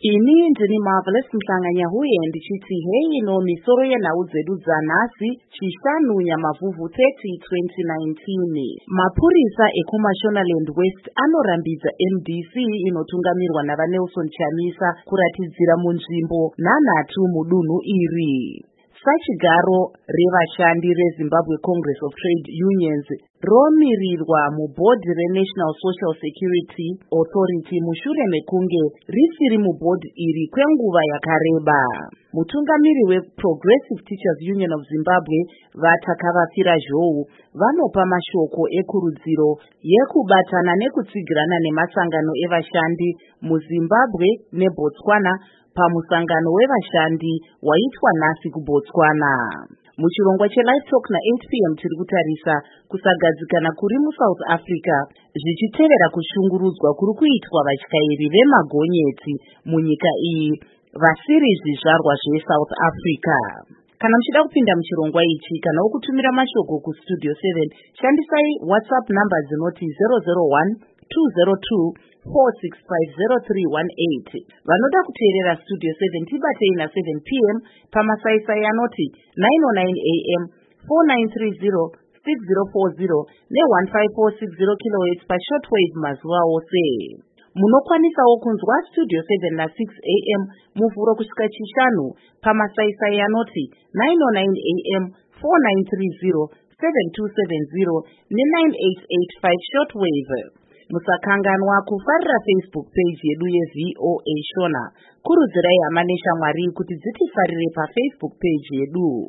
Ini ndini Marvelous Mhlanganya huye ndichiti hei no misoro yenhau dzedu dzanhasi chishanu Nyamavhuvhu 30 2019. Mapurisa ekuMashonaland West anorambidza MDC inotungamirwa navaNelson Chamisa kuratidzira munzvimbo nhanhatu mudunhu iri. Sachigaro revashandi reZimbabwe Congress of Trade Unions romirirwa mubhodhi reNational Social Security Authority mushure mekunge risiri mubhodhi iri kwenguva yakareba. Mutungamiri weProgressive Teachers Union of Zimbabwe Vatakavafira Zhou vanopa mashoko ekurudziro yekubatana nekutsigirana nemasangano evashandi muZimbabwe neBotswana pamusangano wevashandi waitwa nhasi kuBotswana. Muchirongwa cheLive Talk na8 p.m. tiri kutarisa kusagadzikana kuri muSouth Africa zvichitevera kushungurudzwa kuri kuitwa vatyairi vemagonyeti munyika iyi vasiri zvizvarwa zveSouth Africa. Kana muchida kupinda muchirongwa ichi kana wokutumira mashoko kustudio 7 shandisai WhatsApp number dzinoti 001 202 4650318. Vanoda kuteerera Studio 7 tibatei na 7 p.m. pamasaisai anoti 909 AM 4930 6040 ne1546 kHz pashortwave mazuva ose. Munokwanisawo kunzwa Studio 7 na 6 AM muvhuro kusvika chishanu pamasaisai anoti 909 AM 4930 7270 ne9885 shortwave. Musakanganwa kufarira Facebook page yedu yeVOA Shona. Kurudzirai hama neshamwari kuti dzitifarire paFacebook page yedu.